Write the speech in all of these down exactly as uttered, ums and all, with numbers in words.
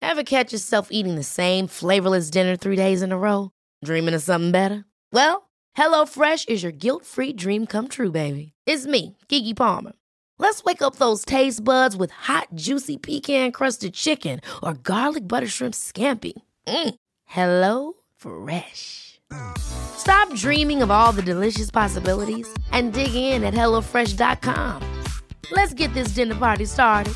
Ever catch yourself eating the same flavorless dinner three days in a row? Dreaming of something better? Well, HelloFresh is your guilt-free dream come true, baby. It's me, Keke Palmer. Let's wake up those taste buds with hot, juicy pecan-crusted chicken or garlic butter shrimp scampi. Mm. Hello Fresh. Stop dreaming of all the delicious possibilities and dig in at hello fresh dot com. Let's get this dinner party started.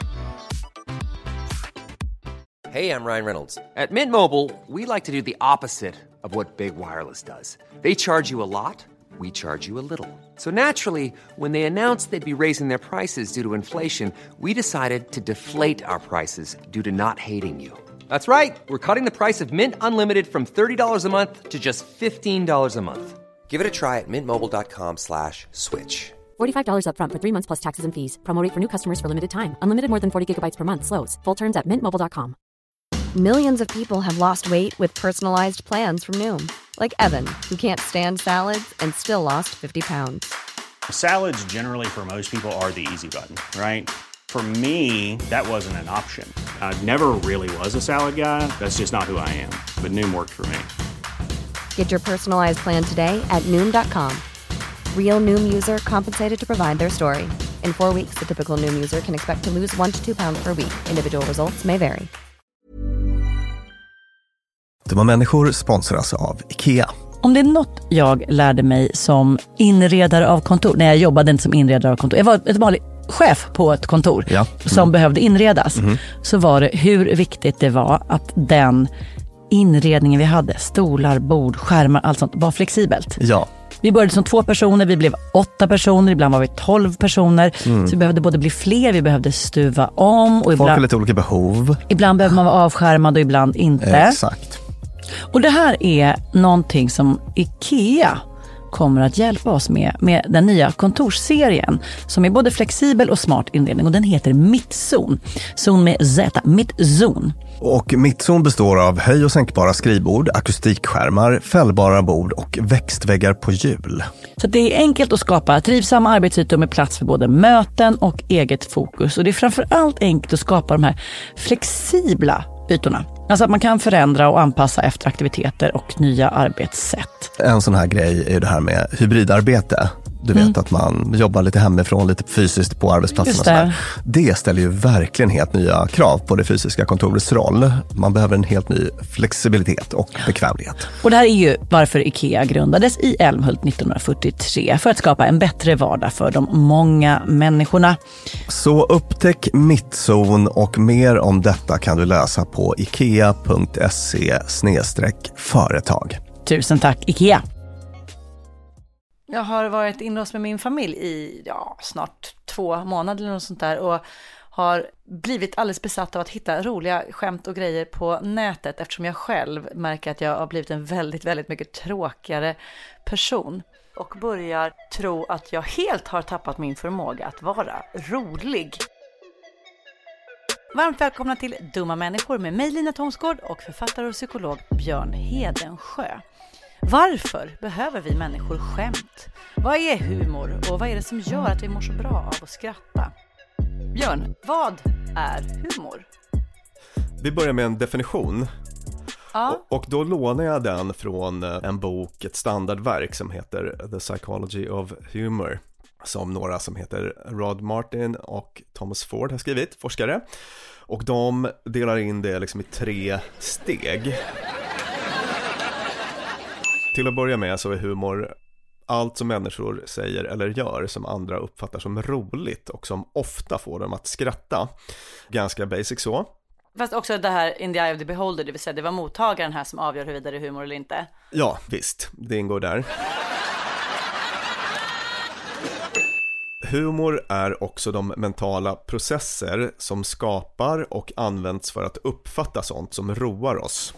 Hey, I'm Ryan Reynolds. At Mint Mobile, we like to do the opposite of what Big Wireless does. They charge you a lot, we charge you a little. So naturally, when they announced they'd be raising their prices due to inflation, we decided to deflate our prices due to not hating you. That's right. We're cutting the price of Mint Unlimited from thirty dollars a month to just fifteen dollars a month. Give it a try at mintmobile.com slash switch. forty-five dollars up front for three months plus taxes and fees. Promo rate for new customers for limited time. Unlimited more than forty gigabytes per month slows. Full terms at mint mobile dot com. Millions of people have lost weight with personalized plans from Noom. Like Evan, who can't stand salads and still lost fifty pounds. Salads generally for most people are the easy button, right? For me, that wasn't an option. I never really was a salad guy. That's just not who I am. But Noom worked for me. Get your personalized plan today at Noom dot com. Real Noom user compensated to provide their story. In four weeks, the typical Noom user can expect to lose one to two pounds per week. Individual results may vary. De här människor sponsras av IKEA. Om det är något jag lärde mig som inredare av kontor, när jag jobbade inte som inredare av kontor, jag var ett vanligt chef på ett kontor ja. mm. som behövde inredas, mm. så var det hur viktigt det var att den inredningen vi hade, stolar, bord, skärmar, allt sånt, var flexibelt. Ja. Vi började som två personer, vi blev åtta personer, ibland var vi tolv personer. Mm. Så vi behövde både bli fler, vi behövde stuva om. Och folk ibland, har lite olika behov. Ibland behöver man vara avskärmad och ibland inte. Exakt. Och det här är någonting som IKEA kommer att hjälpa oss med, med den nya kontorsserien som är både flexibel och smart inredning, och den heter Mittzon. Zon med Z, Mittzon. Och Mittzon består av höj- och sänkbara skrivbord, akustikskärmar, fällbara bord och växtväggar på hjul. Så det är enkelt att skapa trivsamma arbetsytor med plats för både möten och eget fokus. Och det är framförallt enkelt att skapa de här flexibla ytorna. Alltså att man kan förändra och anpassa efter aktiviteter och nya arbetssätt. En sån här grej är det här med hybridarbete. Du vet mm. att man jobbar lite hemifrån, lite fysiskt på arbetsplatsen. Och så här. Det ställer ju verkligen helt nya krav på det fysiska kontorets roll. Man behöver en helt ny flexibilitet och bekvämlighet. Och det här är ju varför IKEA grundades i Älmhult nittonhundrafyrtiotre. För att skapa en bättre vardag för de många människorna. Så upptäck Mittzon, och mer om detta kan du läsa på ikea punkt se slash företag. Tusen tack IKEA! Jag har varit inlåst med min familj i ja, snart två månader eller något sånt där, och har blivit alldeles besatt av att hitta roliga skämt och grejer på nätet, eftersom jag själv märker att jag har blivit en väldigt, väldigt mycket tråkigare person och börjar tro att jag helt har tappat min förmåga att vara rolig. Varmt välkomna till Dumma människor med mig, Lina Thomsgård, och författare och psykolog Björn Hedensjö. Varför behöver vi människor skämt? Vad är humor och vad är det som gör att vi mår så bra av att skratta? Björn, vad är humor? Vi börjar med en definition. Ja. Och då lånar jag den från en bok, ett standardverk som heter The Psychology of Humor, som några som heter Rod Martin och Thomas Ford har skrivit, forskare. Och de delar in det liksom i tre steg. Till att börja med så är humor allt som människor säger eller gör som andra uppfattar som roligt och som ofta får dem att skratta. Ganska basic så. Fast också det här in the eye of the beholder, det vill säga det var mottagaren här som avgör huruvida det är humor eller inte. Ja, visst. Det ingår där. Humor är också de mentala processer som skapar och används för att uppfatta sånt som roar oss.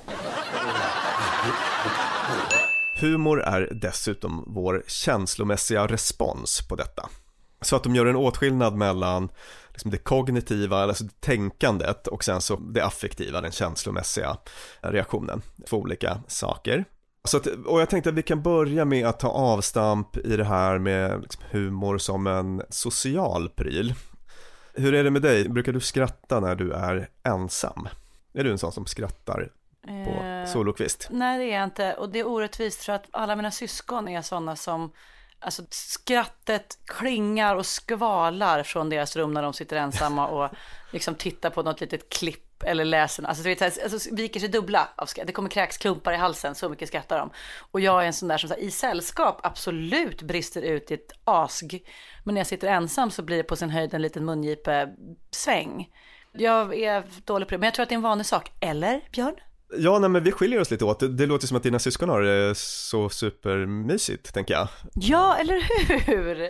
Humor är dessutom vår känslomässiga respons på detta. Så att de gör en åtskillnad mellan liksom det kognitiva, alltså det tänkandet, och sen så det affektiva, den känslomässiga reaktionen. Två olika saker. Så att, och jag tänkte att vi kan börja med att ta avstamp i det här med liksom humor som en social pryl. Hur är det med dig? Brukar du skratta när du är ensam? Är du en sån som skrattar på eh, solokvist? Nej, det är jag inte. Och det är orättvist för att alla mina syskon är såna som, alltså skrattet klingar och skvalar från deras rum när de sitter ensamma och liksom tittar på något litet klipp eller läser. Alltså, du vet, alltså viker sig dubbla av skratt. Det kommer kräksklumpar i halsen, så mycket skrattar de. Och jag är en sån där som så här, i sällskap absolut brister ut i ett asg. Men när jag sitter ensam så blir det på sin höjd en liten mungipe sväng. Jag är dålig på det, men jag tror att det är en vanlig sak. Eller, Björn? Ja, nej, men vi skiljer oss lite åt. Det, det låter som att dina syskon har det så supermysigt, tänker jag. Ja, eller hur?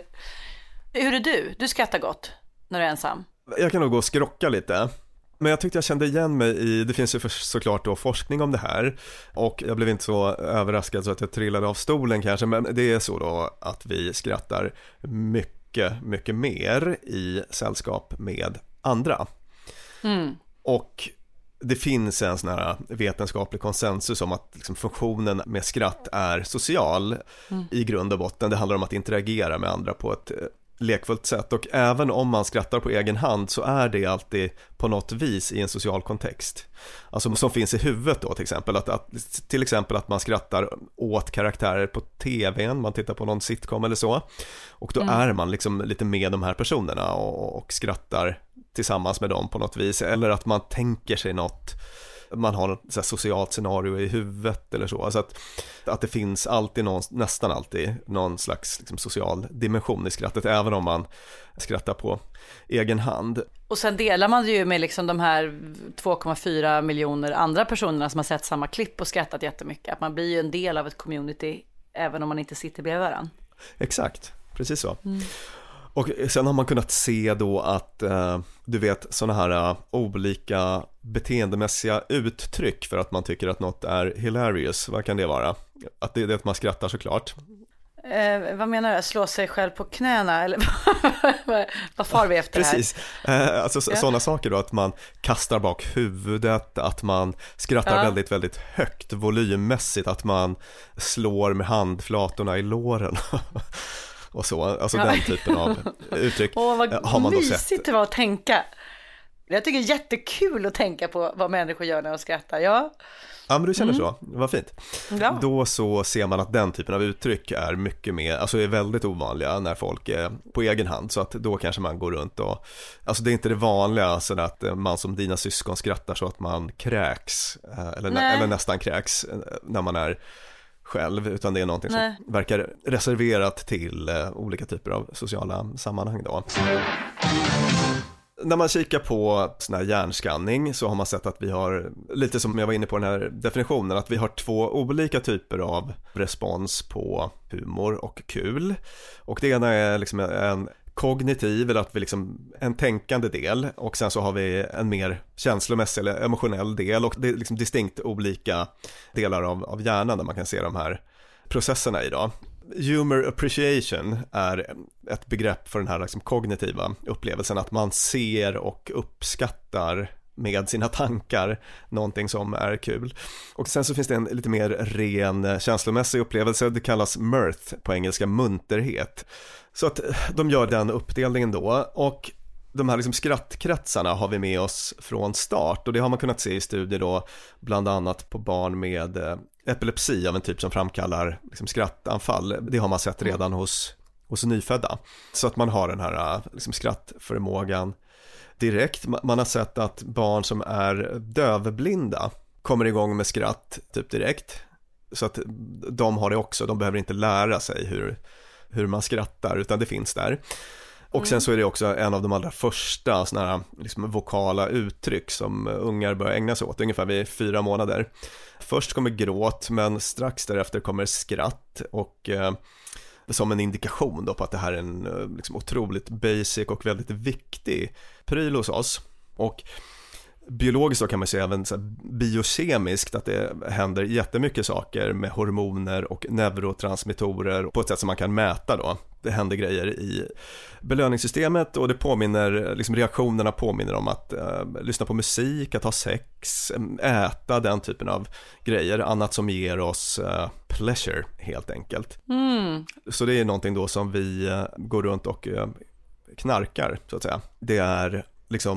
Hur är du? Du skrattar gott när du är ensam. Jag kan nog gå och skrocka lite. Men jag tyckte jag kände igen mig i, det finns ju för, såklart då forskning om det här. Och jag blev inte så överraskad så att jag trillade av stolen kanske. Men det är så då att vi skrattar mycket, mycket mer i sällskap med andra. Mm. Och det finns en sån här vetenskaplig konsensus om att liksom funktionen med skratt är social mm. i grund och botten. Det handlar om att interagera med andra på ett lekfullt sätt, och även om man skrattar på egen hand så är det alltid på något vis i en social kontext. Alltså som finns i huvudet då till exempel, att, att, till exempel att man skrattar åt karaktärer på tvn, man tittar på någon sitcom eller så, och då mm. är man liksom lite med de här personerna och, och skrattar tillsammans med dem på något vis, eller att man tänker sig något, man har ett så här socialt scenario i huvudet eller så, alltså att, att det finns alltid någon, nästan alltid någon slags liksom social dimension i skrattet, även om man skrattar på egen hand. Och sen delar man det ju med liksom de här två komma fyra miljoner andra personerna som har sett samma klipp och skrattat jättemycket, att man blir ju en del av ett community även om man inte sitter bredvid varandra. Exakt, precis så. Mm. Och sen har man kunnat se då att eh, du vet såna här uh, olika beteendemässiga uttryck för att man tycker att något är hilarious. Vad kan det vara? Att det är det att man skrattar såklart. Eh, vad menar du? Slå sig själv på knäna? Eller vad far vi efter Precis. det här? Eh, alltså ja. Sådana saker då, att man kastar bak huvudet, att man skrattar ja. väldigt, väldigt högt volymmässigt, att man slår med handflatorna i låren. Och så, alltså ja. den typen av uttryck. Åh, vad har man då sett. Mysigt det var att tänka. Jag tycker det är jättekul att tänka på vad människor gör när de skrattar. Ja, ja men du känner mm. så, vad fint. Ja. Då så ser man att den typen av uttryck är mycket mer, alltså är väldigt ovanliga när folk är på egen hand. Så att då kanske man går runt och, alltså det är inte det vanliga så att man som dina syskon skrattar så att man kräks, eller, nä, eller nästan kräks när man är själv, utan det är någonting som Nej. verkar reserverat till eh, olika typer av sociala sammanhang då. När man kikar på sån här hjärnskanning så har man sett att vi har, lite som jag var inne på den här definitionen, att vi har två olika typer av respons på humor och kul. Och det ena är liksom en kognitiv, eller att vi liksom en tänkande del, och sen så har vi en mer känslomässig eller emotionell del, och det är liksom distinkt olika delar av, av hjärnan där man kan se de här processerna i då. Humor appreciation är ett begrepp för den här liksom kognitiva upplevelsen, att man ser och uppskattar med sina tankar någonting som är kul. Och sen så finns det en lite mer ren känslomässig upplevelse, det kallas mirth på engelska, munterhet. Så att de gör den uppdelningen då, och de här liksom skrattkretsarna har vi med oss från start, och det har man kunnat se i studier då, bland annat på barn med epilepsi av en typ som framkallar liksom skrattanfall. Det har man sett redan hos, hos nyfödda, så att man har den här liksom skrattförmågan direkt. Man har sett att barn som är dövblinda kommer igång med skratt typ direkt, så att de har det också, de behöver inte lära sig hur, hur man skrattar, utan det finns där. Och sen så är det också en av de allra första såna här liksom vokala uttryck som ungar börjar ägna sig åt, ungefär vid fyra månader. Först kommer gråt, men strax därefter kommer skratt, och eh, som en indikation då på att det här är en liksom otroligt basic och väldigt viktig pryl hos oss. Och biologiskt så kan man säga även så biokemiskt att det händer jättemycket saker med hormoner och neurotransmittorer på ett sätt som man kan mäta då. Det händer grejer i belöningssystemet, och det påminner, liksom reaktionerna påminner om att eh, lyssna på musik, att ha sex, äta, den typen av grejer, annat som ger oss eh, pleasure helt enkelt. Mm. Så det är någonting då som vi eh, går runt och eh, knarkar så att säga. Det är liksom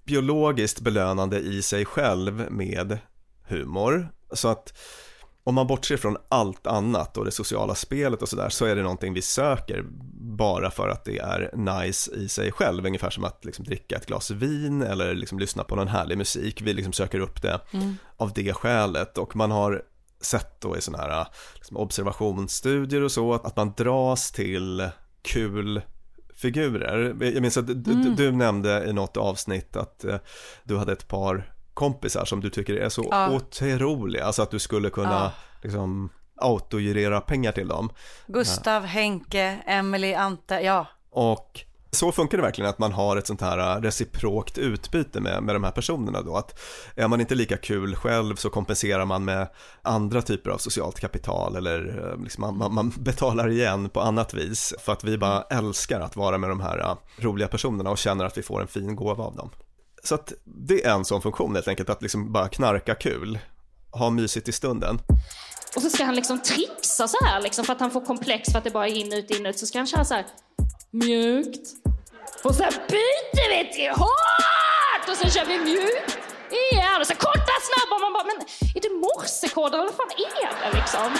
biologiskt belönande i sig själv med humor. Så att om man bortser från allt annat och det sociala spelet och sådär, så är det någonting vi söker bara för att det är nice i sig själv. Ungefär som att liksom dricka ett glas vin eller liksom lyssna på någon härlig musik. Vi liksom söker upp det mm. av det skälet. Och man har sett då i sådana här liksom observationsstudier och så att man dras till kul figurer. Jag minns att mm. du, du nämnde i något avsnitt att uh, du hade ett par kompisar som du tycker är så ja. otroliga, alltså att du skulle kunna ja. liksom autogirera pengar till dem. Gustav, ja. Henke, Emily, Ante, ja. Och så funkar det verkligen, att man har ett sånt här reciprokt utbyte med, med de här personerna då, att är man inte lika kul själv så kompenserar man med andra typer av socialt kapital eller liksom man, man, man betalar igen på annat vis för att vi bara älskar att vara med de här roliga personerna och känner att vi får en fin gåva av dem. Så att det är en sån funktion helt enkelt, att liksom bara knarka kul, ha mysigt i stunden. Och så ska han liksom trixa så här liksom, för att han får komplex för att det bara är in ut in ut, så ska han köra så här mjukt. Och sen byter vi till hårt och sen kör vi mjukt igen och så korta snabba, och man bara, men är det morsekoder eller vad fan är det liksom?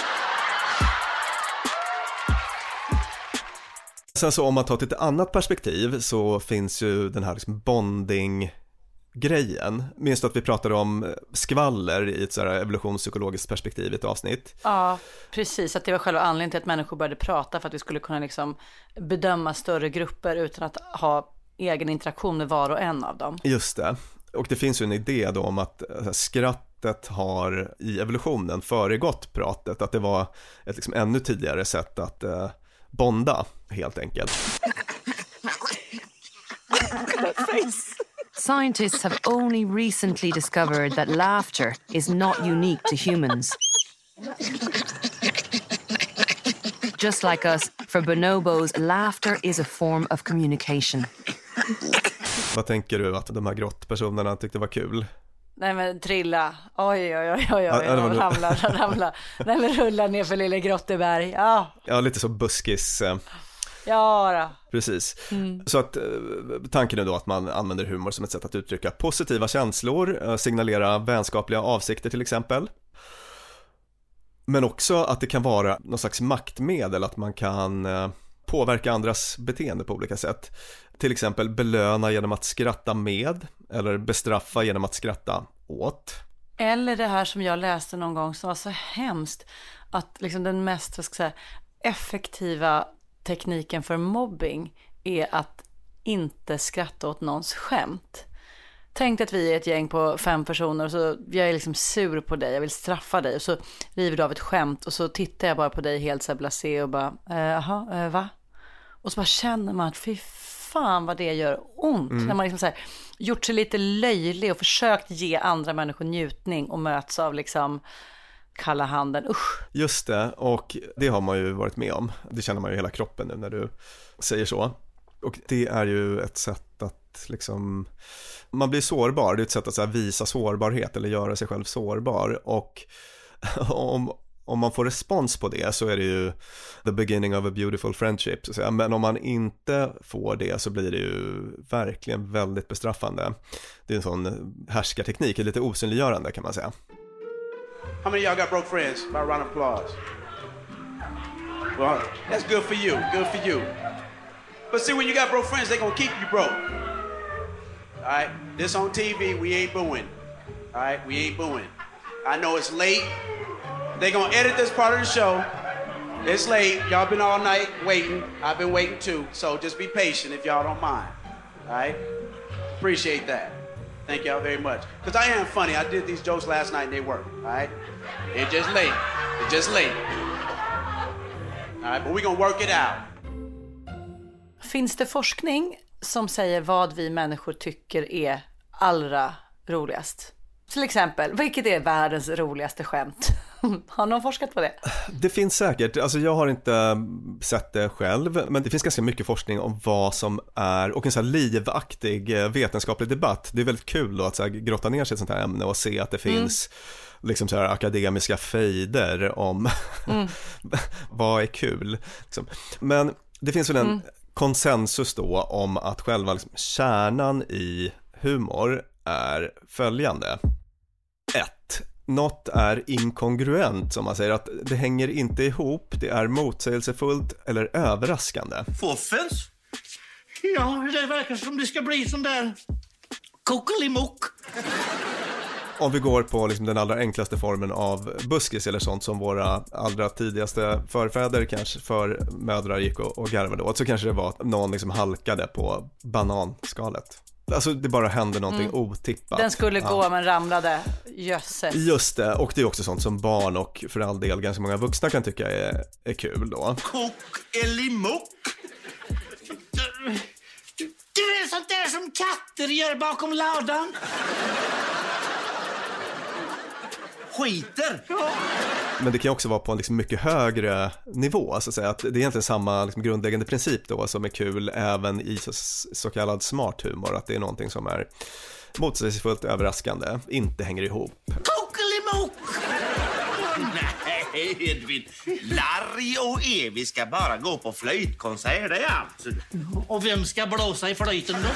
Sen så om man tar till ett annat perspektiv så finns ju den här liksom bonding grejen. Minns du att vi pratade om skvaller i ett så här evolutionspsykologiskt perspektiv i ett avsnitt? Ja, precis. Att det var själva anledningen till att människor började prata, för att vi skulle kunna liksom bedöma större grupper utan att ha egen interaktion med var och en av dem. Just det. Och det finns ju en idé då om att skrattet har i evolutionen föregått pratet. Att det var ett liksom ännu tidigare sätt att eh, bonda, helt enkelt. Scientists have only recently discovered that laughter is not unique to humans. Just like us, for bonobos, laughter is a form of communication. Vad tänker du att de här grottpersonerna tyckte var kul? Nej men trilla, oj oj oj oj, oj. Ja, ramla, ramla. Nej men rulla ner för lilla Grotteberg, ja. Ja, lite så buskis. Ja då. Precis. Mm. Så att tanken är då att man använder humor som ett sätt att uttrycka positiva känslor, signalera vänskapliga avsikter till exempel. Men också att det kan vara någon slags maktmedel, att man kan påverka andras beteende på olika sätt. Till exempel belöna genom att skratta med, eller bestraffa genom att skratta åt. Eller det här som jag läste någon gång som var så hemskt, att liksom den mest, vad ska jag säga, effektiva tekniken för mobbing är att inte skratta åt någons skämt. Tänk att vi är ett gäng på fem personer och så jag är liksom sur på dig, jag vill straffa dig, och så river du av ett skämt och så tittar jag bara på dig helt så här blasé och bara, jaha, eh, va? Och så bara känner man att fy fan vad det gör ont. Mm. När man liksom så här, gjort sig lite löjlig och försökt ge andra människor njutning och möts av liksom kalla handen, usch. Just det, och det har man ju varit med om. Det känner man ju i hela kroppen nu när du säger så. Och det är ju ett sätt att liksom, man blir sårbar. Det är ett sätt att så här visa sårbarhet eller göra sig själv sårbar. Och om, om man får respons på det så är det ju the beginning of a beautiful friendship, så att säga. Men om man inte får det så blir det ju verkligen väldigt bestraffande. Det är en sån härskarteknik, lite osynliggörande kan man säga. How many of y'all got broke friends? By a round of applause. Well, that's good for you. Good for you. But see, when you got broke friends, they're going to keep you broke. All right? This on T V, we ain't booing. All right? We ain't booing. I know it's late. They're going to edit this part of the show. It's late. Y'all been all night waiting. I've been waiting too. So just be patient if y'all don't mind. All right? Appreciate that. Thank y'all very much. Because I am funny. I did these jokes last night and they work. All right? They're just late. They're just late. All right? But we're going to work it out. Finns det forskning som säger vad vi människor tycker är allra roligast? Till exempel, vilket är världens roligaste skämt? Har någon forskat på det? Det finns säkert, alltså jag har inte sett det själv, men det finns ganska mycket forskning om vad som är, och en så här livaktig vetenskaplig debatt. Det är väldigt kul då att så här grotta ner sig i ett sånt här ämne och se att det finns mm. liksom så här akademiska fejder om mm. vad är kul. Liksom. Men det finns väl en mm. konsensus då om att själva liksom kärnan i humor är följande. ett. Något är inkongruent, som man säger, att det hänger inte ihop, det är motsägelsefullt eller överraskande. Fuffens? Ja, det verkar som det ska bli sån där kokelimok. Om vi går på liksom den allra enklaste formen av buskis eller sånt som våra allra tidigaste förfäder kanske för mödrar gick och, och garvade åt, så kanske det var att någon liksom halkade på bananskalet. Alltså det bara hände någonting mm. otippat. Den skulle gå ja. men ramlade. Jösses. Just det, och det är också sånt som barn och för all del ganska många vuxna kan tycka är, är kul då. Kokelimok? Det är sånt där som katter gör bakom ladan. Skiter. Ja. Men det kan också vara på en liksom mycket högre nivå, så att säga, att det är egentligen samma liksom grundläggande princip då som är kul även i så, så kallad smart humor, att det är någonting som är motsägelsefullt överraskande, inte hänger ihop. Kokelimok! Nej, Edvin. Larry och Evi ska bara gå på flöjtkonsert, det är allt. Och vem ska blåsa i flöjten då?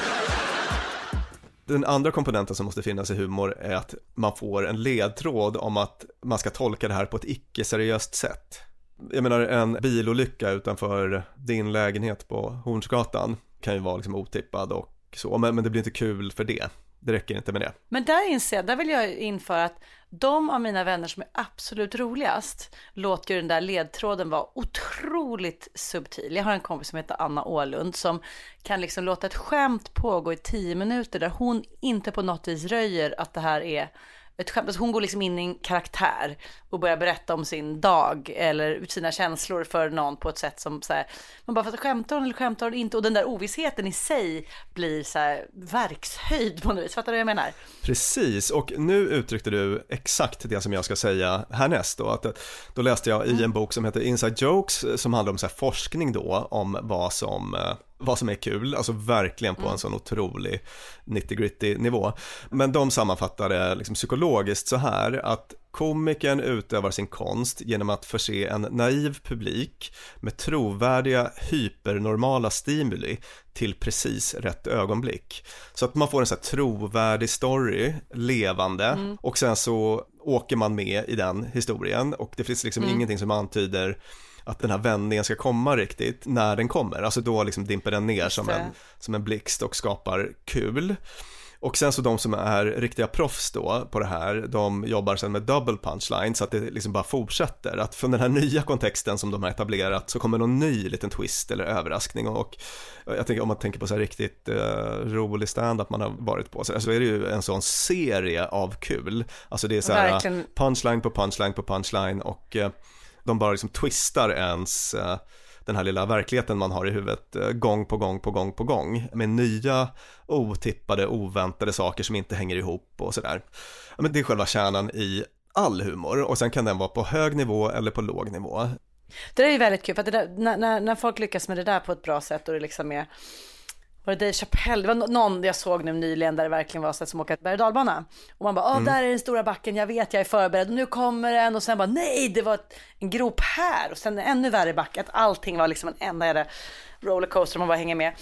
Den andra komponenten som måste finnas i humor är att man får en ledtråd om att man ska tolka det här på ett icke-seriöst sätt. Jag menar, en bilolycka utanför din lägenhet på Hornsgatan kan ju vara liksom otippad och så, men, men det blir inte kul för det. Det räcker inte med det. Men där inser jag, där vill jag införa att de av mina vänner som är absolut roligast låter ju den där ledtråden vara otroligt subtil. Jag har en kompis som heter Anna Ålund som kan liksom låta ett skämt pågå i tio minuter där hon inte på något vis röjer att det här är ett skämt. Alltså hon går liksom in i en karaktär och börjar berätta om sin dag eller sina känslor för någon på ett sätt som så här, man bara, fast skämtar hon eller skämtar hon inte? Och den där ovissheten i sig blir så här verkshöjd på något vis. Fattar du vad jag menar? Precis, och nu uttryckte du exakt det som jag ska säga härnäst då. Att, då läste jag i en bok som heter Inside Jokes som handlar om så här forskning då om vad som... vad som är kul, alltså verkligen på en sån otrolig nitty-gritty nivå. Men de sammanfattade liksom psykologiskt så här att komikern utövar sin konst genom att förse en naiv publik med trovärdiga hypernormala stimuli till precis rätt ögonblick. Så att man får en så här trovärdig story, levande, mm. och sen så åker man med i den historien och det finns liksom mm. ingenting som antyder att den här vändningen ska komma riktigt när den kommer. Alltså då liksom dimper den ner som en, som en blixt och skapar kul. Och sen så de som är riktiga proffs då på det här, de jobbar sen med double punchline så att det liksom bara fortsätter. Att från den här nya kontexten som de har etablerat så kommer någon ny liten twist eller överraskning. Och jag tänker, om man tänker på så här riktigt uh, rolig stand-up man har varit på så, så är det ju en sån serie av kul. Alltså det är så här Verkligen. punchline på punchline på punchline och... Uh, de bara liksom twistar ens uh, den här lilla verkligheten man har i huvudet uh, gång på gång på gång på gång med nya otippade, oväntade saker som inte hänger ihop och sådär. Ja, men det är själva kärnan i all humor och sen kan den vara på hög nivå eller på låg nivå. Det är ju väldigt kul för att det där, när, när, när folk lyckas med det där på ett bra sätt och det liksom är var det Dave Chappelle, det var någon jag såg nu nyligen där det verkligen var så att som åker ett berg- och dalbana och man bara, åh mm. där är den stora backen, jag vet jag är förberedd och nu kommer den och sen bara, nej det var en grop här och sen en ännu värre back, att allting var liksom en enda rollercoaster man bara hänger med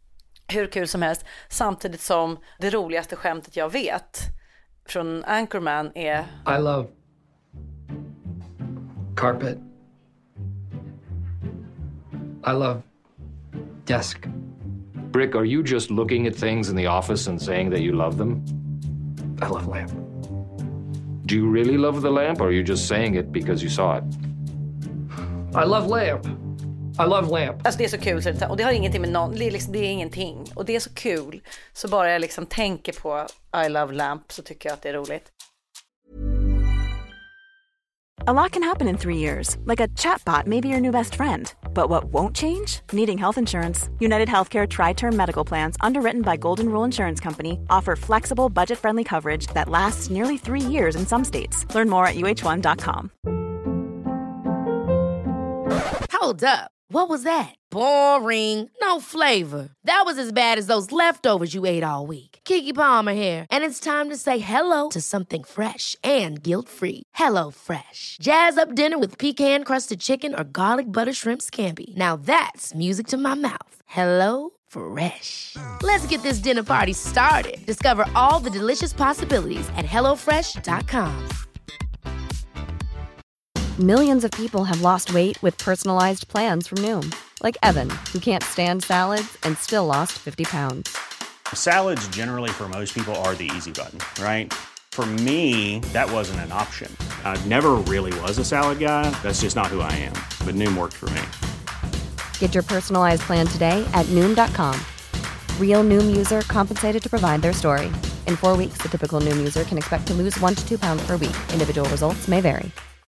hur kul som helst, samtidigt som det roligaste skämtet jag vet från Anchorman är I love carpet, I love desk. Brick, are you just looking at things in the office and saying that you love them? I love lamp. Do you really love the lamp, or are you just saying it because you saw it? I love lamp. I love lamp. Alltså det är så kul, så, och det har ingenting med någon, det är, liksom, det är ingenting. Och det är så kul, så bara jag liksom tänker på I love lamp så tycker jag att det är roligt. A lot can happen in three years, like a chatbot may be your new best friend. But what won't change? Needing health insurance. United Healthcare Tri-Term Medical Plans, underwritten by Golden Rule Insurance Company, offer flexible, budget-friendly coverage that lasts nearly three years in some states. Learn more at U H one dot com. Hold up. What was that? Boring. No flavor. That was as bad as those leftovers you ate all week. Keke Palmer here, and it's time to say hello to something fresh and guilt-free. Hello Fresh. Jazz up dinner with pecan-crusted chicken or garlic butter shrimp scampi. Now that's music to my mouth. Hello Fresh. Let's get this dinner party started. Discover all the delicious possibilities at hello fresh dot com. Millions of people have lost weight with personalized plans from Noom. Like Evan, who can't stand salads and still lost fifty pounds. Salads generally for most people are the easy button, right? For me, that wasn't an option. I never really was a salad guy. That's just not who I am. But Noom worked for me. Get your personalized plan today at Noom dot com. Real Noom user compensated to provide their story. In four weeks, the typical Noom user can expect to lose one to two pounds per week. Individual results may vary.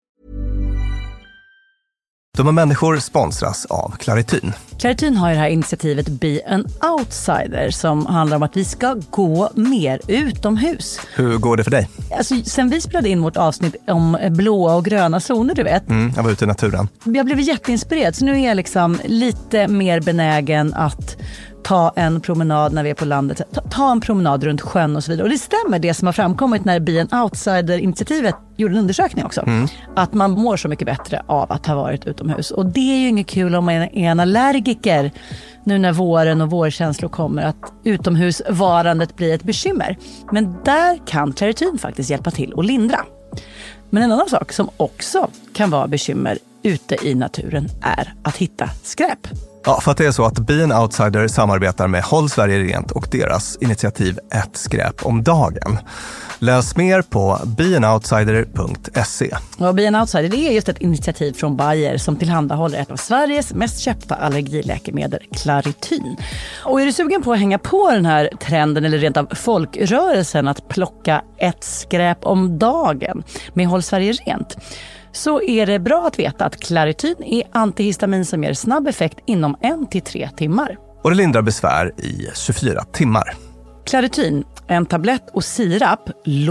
De här människor sponsras av Clarityn. Clarityn har ju det här initiativet Be an Outsider som handlar om att vi ska gå mer utomhus. Hur går det för dig? Alltså, sen vi spelade in vårt avsnitt om blåa och gröna zoner, du vet. Mm, jag var ute i naturen. Jag blev jätteinspirerad, så nu är jag liksom lite mer benägen att ta en promenad när vi är på landet. Ta, ta en promenad runt sjön och så vidare. Och det stämmer det som har framkommit när Be an Outsider-initiativet gjorde en undersökning också. Mm. Att man mår så mycket bättre av att ha varit utomhus. Och det är ju inget kul om man är en allergiker nu när våren och vårkänslor kommer, att utomhusvarandet blir ett bekymmer. Men där kan Clarityn faktiskt hjälpa till och lindra. Men en annan sak som också kan vara bekymmer ute i naturen är att hitta skräp. Ja, för att det är så att Be an Outsider samarbetar med Håll Sverige Rent och deras initiativ Ett skräp om dagen. Läs mer på be an outsider punkt se. Och Be an Outsider, det är just ett initiativ från Bayer som tillhandahåller ett av Sveriges mest köpta allergiläkemedel, Clarityn. Och är du sugen på att hänga på den här trenden eller rent av folkrörelsen att plocka ett skräp om dagen med Håll Sverige Rent, så är det bra att veta att Clarityn är antihistamin som ger snabb effekt inom en till tre timmar. Och det lindrar besvär i tjugofyra timmar. Clarityn, en tablett och sirap,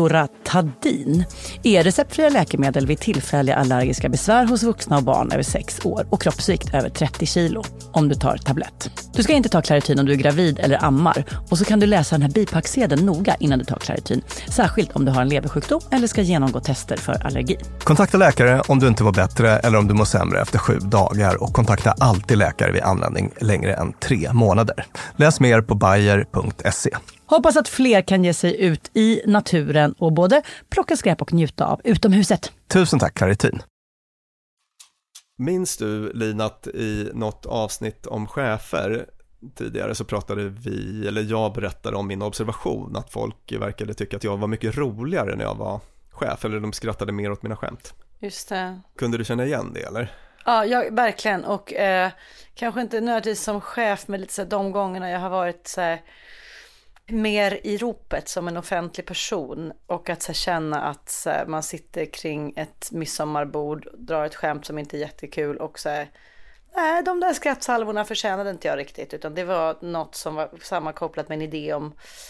Loratadin, är receptfria läkemedel vid tillfälliga allergiska besvär hos vuxna och barn över sex år och kroppsvikt över trettio kilo om du tar tablett. Du ska inte ta Clarityn om du är gravid eller ammar, och så kan du läsa den här bipacksedeln noga innan du tar Clarityn, särskilt om du har en leversjukdom eller ska genomgå tester för allergi. Kontakta läkare om du inte mår bättre eller om du mår sämre efter sju dagar, och kontakta alltid läkare vid användning längre än tre månader. Läs mer på bayer punkt se. Hoppas att fler kan ge sig ut i naturen och både plocka skräp och njuta av utomhuset. Tusen tack, Clarityn. Minns du, Lina, att i något avsnitt om chefer tidigare så pratade vi, eller jag berättade om min observation, att folk verkade tycka att jag var mycket roligare när jag var chef, eller de skrattade mer åt mina skämt. Just det. Kunde du känna igen det, eller? Ja, jag, verkligen. Och eh, kanske inte nödvändigtvis som chef, men lite så här, de gångerna jag har varit så här, mer i ropet som en offentlig person, och att så här, känna att så här, man sitter kring ett midsommarbord, drar ett skämt som inte är jättekul, och så här, nej, de där skrattsalvorna förtjänade inte jag riktigt, utan det var något som var sammankopplat med en idé om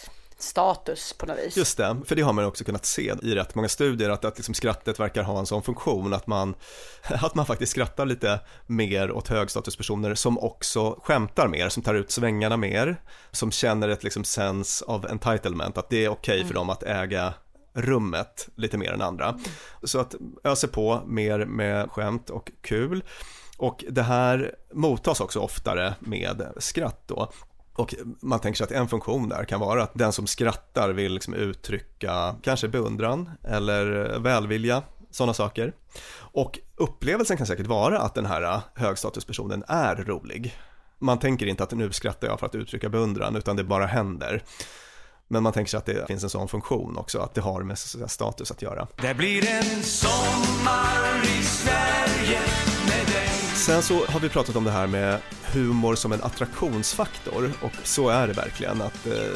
status på något vis. Just det, för det har man också kunnat se i rätt många studier, att, att liksom skrattet verkar ha en sån funktion att man, att man faktiskt skrattar lite mer åt högstatuspersoner som också skämtar mer, som tar ut svängarna mer, som känner ett liksom sense of entitlement, att det är okej okay för dem att äga rummet lite mer än andra. Mm. Så att ösa på mer med skämt och kul, och det här mottas också oftare med skratt då. Och man tänker sig att en funktion där kan vara att den som skrattar vill liksom uttrycka kanske beundran eller välvilja, sådana saker. Och upplevelsen kan säkert vara att den här högstatuspersonen är rolig. Man tänker inte att nu skrattar jag för att uttrycka beundran, utan det bara händer. Men man tänker sig att det finns en sån funktion också, att det har med status att göra. Det blir en sommar i Sverige med dig. Sen så har vi pratat om det här med humor som en attraktionsfaktor, och så är det verkligen, att eh,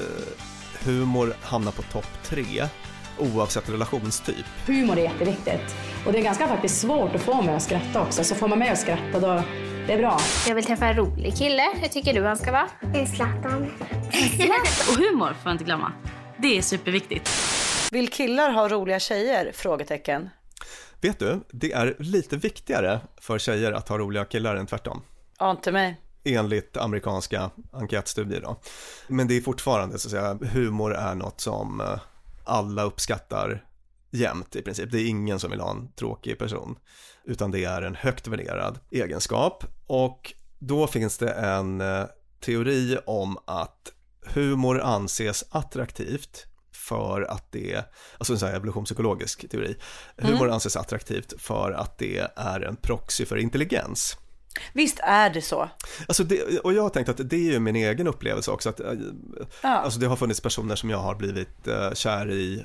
humor hamnar på topp tre oavsett relationstyp. Humor är jätteviktigt, och det är ganska faktiskt svårt att få mig att skratta också, så får man med att skratta då, det är bra. Jag vill träffa en rolig kille, hur tycker du han ska vara? En Zlatan. Och humor får jag inte glömma, det är superviktigt. Vill killar ha roliga tjejer? Frågetecken. Vet du, det är lite viktigare för tjejer att ha roliga killar än tvärtom. Ja, inte mig. Enligt amerikanska enkätstudier då. Men det är fortfarande så att säga, humor är något som alla uppskattar jämt i princip. Det är ingen som vill ha en tråkig person, utan det är en högt värderad egenskap. Och då finns det en teori om att humor anses attraktivt för att det, alltså en sån här evolutionspsykologisk teori, humor mm. anses attraktivt för att det är en proxy för intelligens. Visst är det så. Alltså det, och jag har tänkt att det är ju min egen upplevelse också, att ja. alltså det har funnits personer som jag har blivit uh, kär i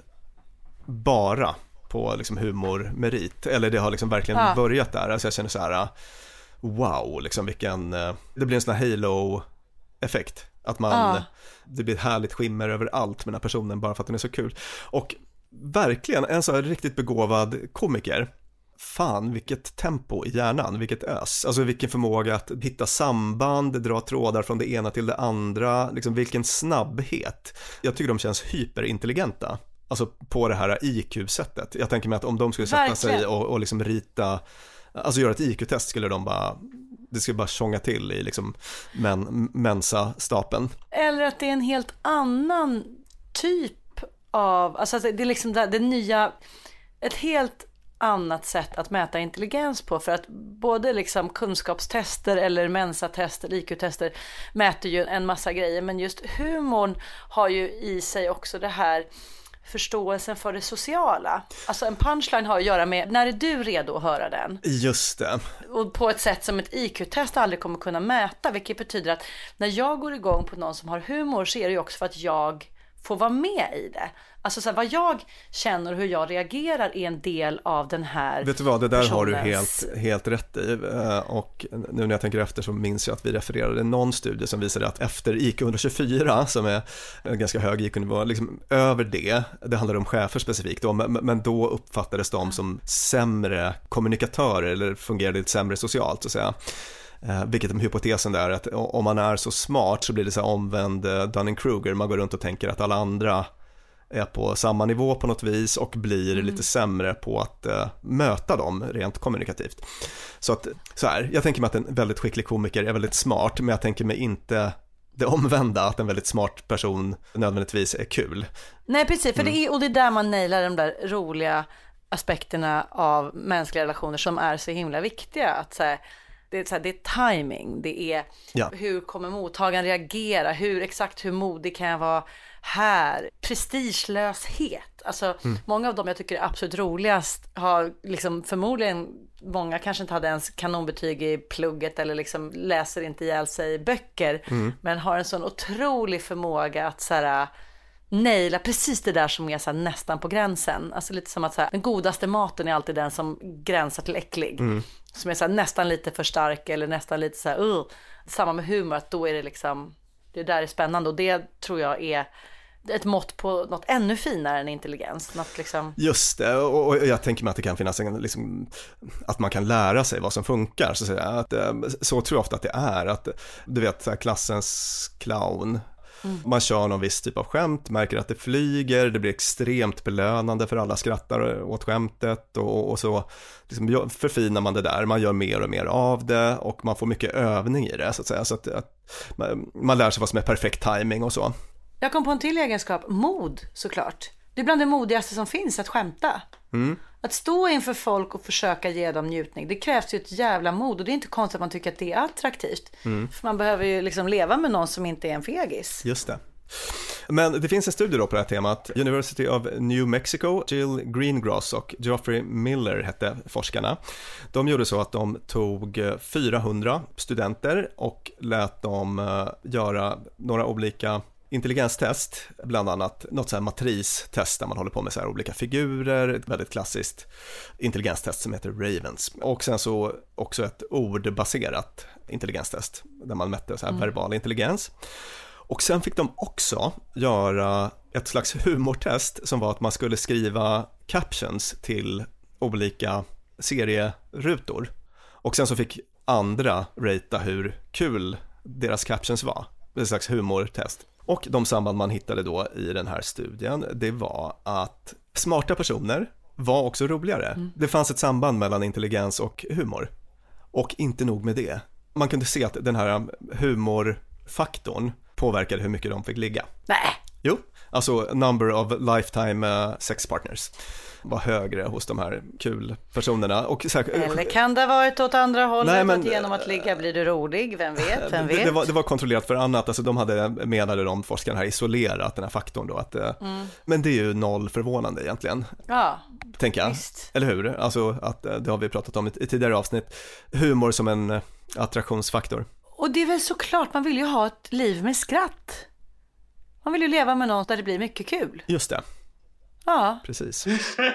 bara på liksom humormerit, eller det har liksom verkligen ja. börjat där, alltså jag känner så här wow, liksom vilken, uh, det blir en sån här halo-effekt, att man ja. det blir ett härligt skimmer över allt med den här personen bara för att den är så kul. Och verkligen en så här riktigt begåvad komiker, fan vilket tempo i hjärnan, vilket ös, alltså vilken förmåga att hitta samband, dra trådar från det ena till det andra, liksom vilken snabbhet. Jag tycker de känns hyperintelligenta, alltså på det här I Q-sättet. Jag tänker mig att om de skulle sätta verkligen. sig och, och liksom rita, alltså göra ett I Q-test, skulle de bara, det skulle bara tjonga till i liksom men, mensa-stapeln. Eller att det är en helt annan typ av, alltså det är liksom det, det nya, ett helt annat sätt att mäta intelligens på, för att både liksom kunskapstester eller mensatester, I Q-tester mäter ju en massa grejer, men just humorn har ju i sig också det här förståelsen för det sociala. Alltså en punchline har att göra med, när är du redo att höra den? Just det. Och på ett sätt som ett I Q-test aldrig kommer kunna mäta, vilket betyder att när jag går igång på någon som har humor, så är det ju också för att jag får vara med i det. Alltså så här, vad jag känner och hur jag reagerar är en del av den här. Vet du vad, det där personens... har du helt, helt rätt i. Och nu när jag tänker efter så minns jag att vi refererade någon studie som visade att efter I Q etthundratjugofyra, som är en ganska hög I Q-nivå, liksom över det, det handlar om chefer specifikt då, men då uppfattades de som sämre kommunikatörer eller fungerade lite sämre socialt så att säga. Eh, vilket är hypotesen där, att om man är så smart så blir det så här omvänd Dunning-Kruger, man går runt och tänker att alla andra är på samma nivå på något vis och blir mm. lite sämre på att uh, möta dem rent kommunikativt. Så att, så här, jag tänker mig att en väldigt skicklig komiker är väldigt smart, men jag tänker mig inte det omvända, att en väldigt smart person nödvändigtvis är kul. Nej, precis, för mm. det är, och det är där man nailar de där roliga aspekterna av mänskliga relationer som är så himla viktiga, att så här, det är, så här, det är timing, det är ja. hur kommer mottagaren reagera, hur exakt hur modig kan jag vara här, prestigelöshet, alltså mm. många av dem jag tycker är absolut roligast har liksom förmodligen, många kanske inte hade ens kanonbetyg i plugget eller liksom läser inte ihjäl sig böcker, mm. men har en sån otrolig förmåga att så här naila precis det där som är så här nästan på gränsen, alltså lite som att så här, den godaste maten är alltid den som gränsar till äcklig, mm. som är så här, nästan lite för stark eller nästan lite så här, uh, samma med humor, att då är det liksom, det där är spännande, och det tror jag är ett mått på något ännu finare än intelligens. Något liksom... Just det, och jag tänker mig att det kan finnas en, liksom, att man kan lära sig vad som funkar. Så, att säga. Att, så tror jag ofta att det är. Att, du vet, klassens clown. Mm. Man kör någon viss typ av skämt, märker att det flyger, det blir extremt belönande för alla skrattar åt skämtet, och, och så liksom förfinar man det där, man gör mer och mer av det och man får mycket övning i det, så att säga, så att, att man, man lär sig vad som är perfekt timing och så. Jag kom på en till egenskap, mod såklart. Det är bland det modigaste som finns, att skämta. Mm. Att stå inför folk och försöka ge dem njutning, det krävs ju ett jävla mod, och det är inte konstigt att man tycker att det är attraktivt. Mm. För man behöver ju liksom leva med någon som inte är en fegis. Just det. Men det finns en studie då på det här temat. University of New Mexico, Jill Greengross och Geoffrey Miller hette forskarna. De gjorde så att de tog fyrahundra studenter och lät dem göra några olika intelligenstest, bland annat något så här matristest där man håller på med så här olika figurer, ett väldigt klassiskt intelligenstest som heter Ravens, och sen så också ett ordbaserat intelligenstest där man mätte så här mm. verbal intelligens. Och sen fick de också göra ett slags humortest som var att man skulle skriva captions till olika serierutor, och sen så fick andra rata hur kul deras captions var. Det är ett slags humortest. Och de samband man hittade då i den här studien, det var att smarta personer var också roligare. Mm. Det fanns ett samband mellan intelligens och humor. Och inte nog med det. Man kunde se att den här humorfaktorn påverkade hur mycket de fick ligga. Nej. Jo, alltså number of lifetime uh, sex partners var högre hos de här kul personerna. Och så här, eller kan det ha varit åt andra hållet? Nej, men, att genom att ligga blir du rolig? Vem vet? Vem vet? Det, det, var, det var kontrollerat för annat. Alltså, de hade, menade de forskarna här, isolerat den här faktorn då. Att, mm. Men det är ju noll förvånande egentligen. Ja, tänker jag. Visst. Eller hur? Alltså, att, det har vi pratat om i, i tidigare avsnitt. Humor som en attraktionsfaktor. Och det är väl såklart, man vill ju ha ett liv med skratt. Man vill ju leva med något där det blir mycket kul. Just det. Ja. Precis.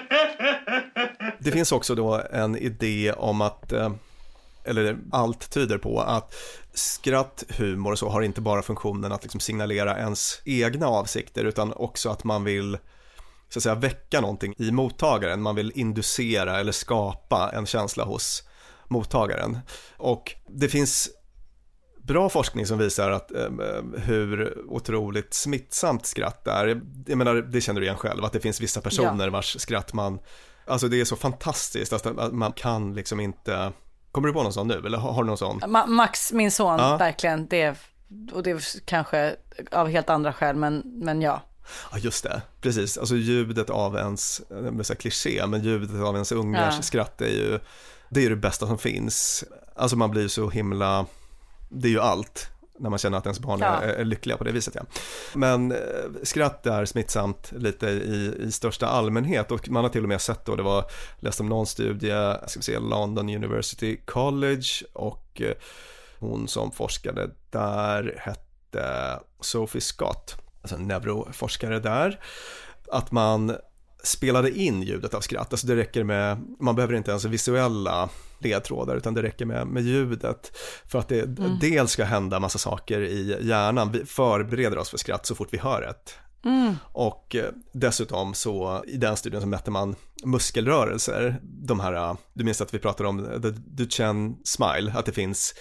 Det finns också då en idé om att, eller allt tyder på att skratt, humor och så har inte bara funktionen att liksom signalera ens egna avsikter, utan också att man vill, så att säga, väcka någonting i mottagaren. Man vill inducera eller skapa en känsla hos mottagaren. Och det finns bra forskning som visar att eh, hur otroligt smittsamt skratt är. Jag menar, det känner du igen själv, att det finns vissa personer ja. vars skratt man, alltså det är så fantastiskt att man kan liksom inte, kommer du på någon sån nu eller har du någon sån? Ma- Max, min son, ja. verkligen, det, och det är kanske av helt andra skäl, men, men ja. Ja, just det, precis, alltså ljudet av ens, med så här kliché, men ljudet av ens ungars ja. skratt är ju, det är det bästa som finns. Alltså man blir så himla, det är ju allt när man känner att ens barn ja. är, är lyckliga på det viset. Ja. Men eh, skratt är smittsamt lite i, i största allmänhet, och man har till och med sett då, det var, läst om någon studie, ska vi se, London University College, och eh, hon som forskade där hette Sophie Scott, alltså en neuroforskare där, att man spelade in ljudet av skratt. Alltså det räcker med, man behöver inte ens visuella ledtrådar, utan det räcker med, med ljudet för att det mm. dels ska hända massa saker i hjärnan. Vi förbereder oss för skratt så fort vi hör ett. Mm. Och dessutom så i den studien så mätte man muskelrörelser. De här, du minns att vi pratade om the Duchenne smile, att det finns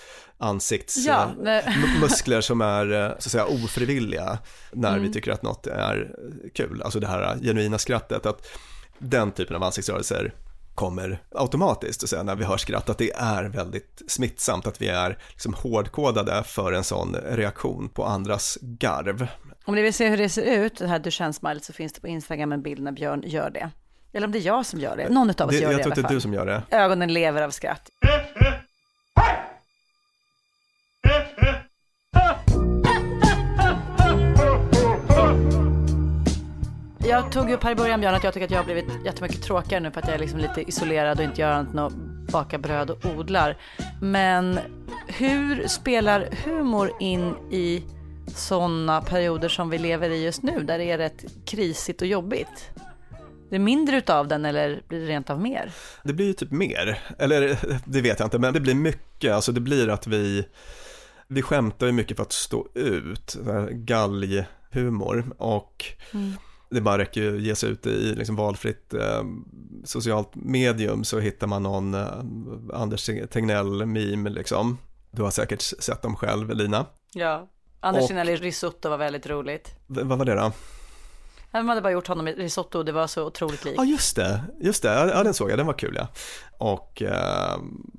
ansiktsmuskler ja, som är så att säga ofrivilliga när mm. vi tycker att något är kul. Alltså det här genuina skrattet, att den typen av ansiktsrörelser kommer automatiskt, och säga, när vi hör skratt, att det är väldigt smittsamt, att vi är liksom hårdkodade för en sån reaktion på andras garv. Om ni vill se hur det ser ut, det här Duchenne-smilet, så finns det på Instagram en bild när Björn gör det. Eller om det är jag som gör det. Någon av oss det, gör jag det. Jag tror att det är du som gör det. Ögonen lever av skratt. Jag tog upp här i början, Björn, att jag tycker att jag har blivit jättemycket tråkigare nu för att jag är liksom lite isolerad och inte gör annat än att baka bröd och odlar. Men hur spelar humor in i sådana perioder som vi lever i just nu, där det är rätt krisigt och jobbigt? Det är mindre utav den, eller blir det rent av mer? Det blir ju typ mer, eller det vet jag inte, men det blir mycket. Alltså det blir att vi vi skämtar ju mycket för att stå ut, galghumor, och mm. det bara räcker ju ge sig ut i liksom valfritt eh, socialt medium, så hittar man någon eh, Anders Tegnell-meme liksom. Du har säkert sett dem själv, Lina. Ja, Anders Tegnell i risotto var väldigt roligt. V- vad var det då? Man hade bara gjort honom i risotto, det var så otroligt likt. Ja, just det, just det, ja, den såg jag, den var kul, ja. Och eh,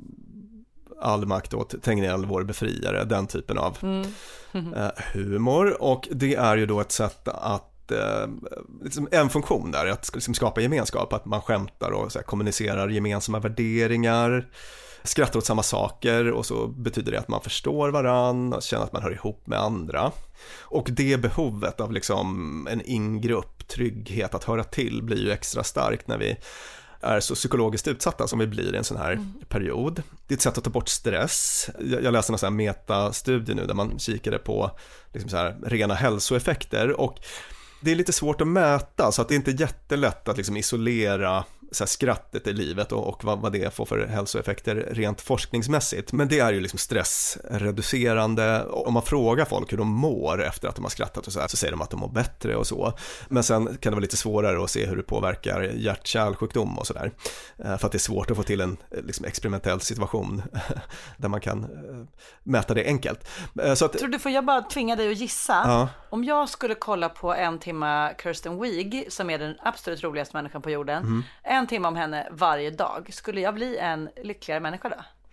all makt åt Tegnell, vår befriare, den typen av mm. eh, humor. Och det är ju då ett sätt att eh, liksom en funktion där, att liksom skapa gemenskap, att man skämtar och så här, kommunicerar gemensamma värderingar, skrattar åt samma saker, och så betyder det att man förstår varann och känner att man hör ihop med andra. Och det behovet av liksom en ingrupp, trygghet, att höra till, blir ju extra starkt när vi är så psykologiskt utsatta som vi blir i en sån här mm. period. Det är ett sätt att ta bort stress. Jag, jag läste en sån här metastudie nu där man kikade på liksom så här rena hälsoeffekter, och det är lite svårt att mäta, så att det är inte jättelätt att liksom isolera så här skrattet i livet och, och vad, vad det får för hälsoeffekter rent forskningsmässigt. Men det är ju liksom stressreducerande. Om man frågar folk hur de mår efter att de har skrattat och så här, så säger de att de mår bättre och så. Men sen kan det vara lite svårare att se hur det påverkar hjärt-kärlsjukdom och sådär. För att det är svårt att få till en liksom experimentell situation där man kan mäta det enkelt. Så att, tror du, får jag bara tvinga dig att gissa? Ja. Om jag skulle kolla på en timma Kirsten Wiig, som är den absolut roligaste människan på jorden, mm. en timme om henne varje dag, skulle jag bli en lyckligare människa då?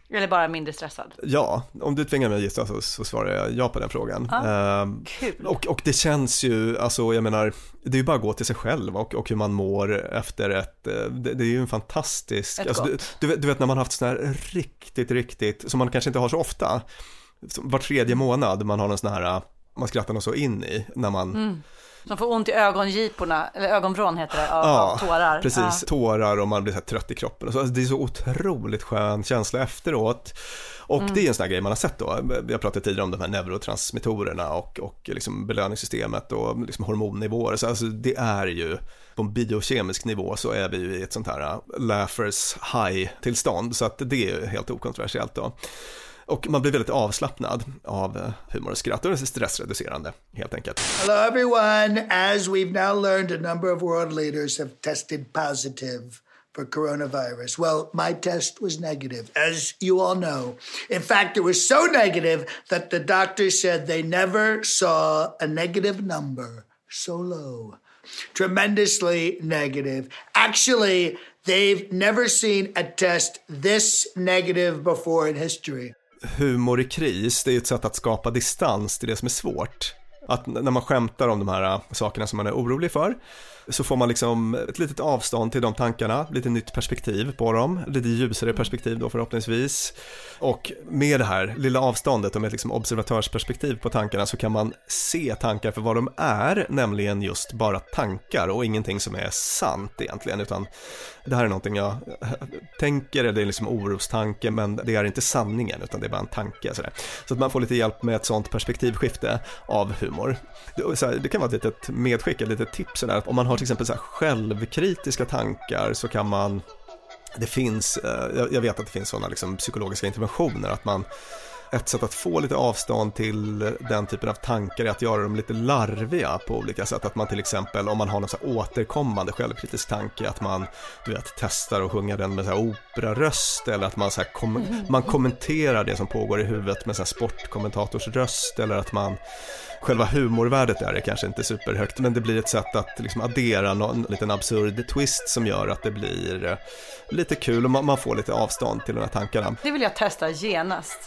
Eller bara mindre stressad? Ja, om du tvingar mig att gissa så, så svarar jag ja på den frågan. Ah, uh, kul. Och, och det känns ju, alltså jag menar, det är ju bara att gå till sig själv och, och hur man mår efter ett, det, det är ju en fantastisk, alltså, du, du, vet, du vet när man har haft sån här riktigt, riktigt, som man kanske inte har så ofta, var tredje månad man har en sån här, man skrattar något så in i när man... Mm. Man får ont i ögongiporna, eller ögonvrån heter det, av, ja, av tårar. Precis, ja. Tårar och man blir så här trött i kroppen. Så, alltså, det är så otroligt skön känsla efteråt. Och mm. det är en sån här grej man har sett då. Vi har pratat tidigare om de här neurotransmittorerna och, och liksom belöningssystemet och liksom hormonnivåer. Så alltså, det är ju på en biokemisk nivå så är vi ju i ett sånt här laughers high-tillstånd. Så att det är ju helt okontroversiellt då. Och man blir väldigt avslappnad av humor och skratt och det är stressreducerande helt enkelt. Hello everyone, as we've now learned a number of world leaders have tested positive for coronavirus. Well, my test was negative, as you all know. In fact, it was so negative that the doctor said they never saw a negative number so low. Tremendously negative. Actually, they've never seen a test this negative before in history. Humor i kris, det är ett sätt att skapa distans till det som är svårt. Att när man skämtar om de här sakerna som man är orolig för så får man liksom ett litet avstånd till de tankarna, lite nytt perspektiv på dem, lite ljusare perspektiv då förhoppningsvis. Och med det här lilla avståndet och med ett liksom observatörsperspektiv på tankarna så kan man se tankar för vad de är, nämligen just bara tankar och ingenting som är sant egentligen, utan det här är någonting jag tänker, det är liksom orostanke, men det är inte sanningen utan det är bara en tanke. Sådär. Så att man får lite hjälp med ett sånt perspektivskifte av humor. Det kan vara ett litet medskick, ett litet tips sådär. Om man har till exempel så här självkritiska tankar så kan man, det finns, jag vet att det finns sådana liksom psykologiska interventioner, att man, ett sätt att få lite avstånd till den typen av tankar är att göra dem lite larviga på olika sätt. Att man till exempel, om man har någon så här återkommande självkritisk tanke, att man, du vet, testar och sjunga den med så här operaröst, eller att man, så här kom, man kommenterar det som pågår i huvudet med så här sportkommentators röst, eller att man, själva humorvärdet där är kanske inte superhögt, men det blir ett sätt att liksom addera någon liten absurd twist som gör att det blir lite kul och man, man får lite avstånd till de här tankarna. Det vill jag testa genast.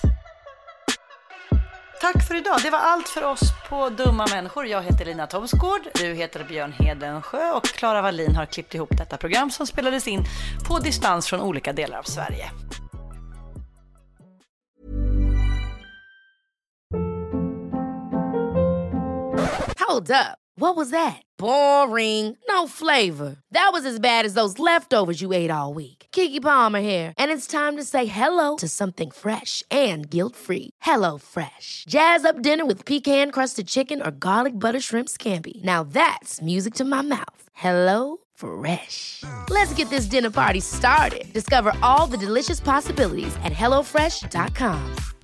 Tack för idag. Det var allt för oss på Dumma människor. Jag heter Lina Thomsgård, du heter Björn Hedensjö och Clara Wallin har klippt ihop detta program som spelades in på distans från olika delar av Sverige. Hold up. What was that? Boring. No flavor. That was as bad as those leftovers you ate all week. Keke Palmer here, and it's time to say hello to something fresh and guilt-free. Hello Fresh. Jazz up dinner with pecan-crusted chicken or garlic butter shrimp scampi. Now that's music to my mouth. Hello Fresh. Let's get this dinner party started. Discover all the delicious possibilities at hello fresh dot com.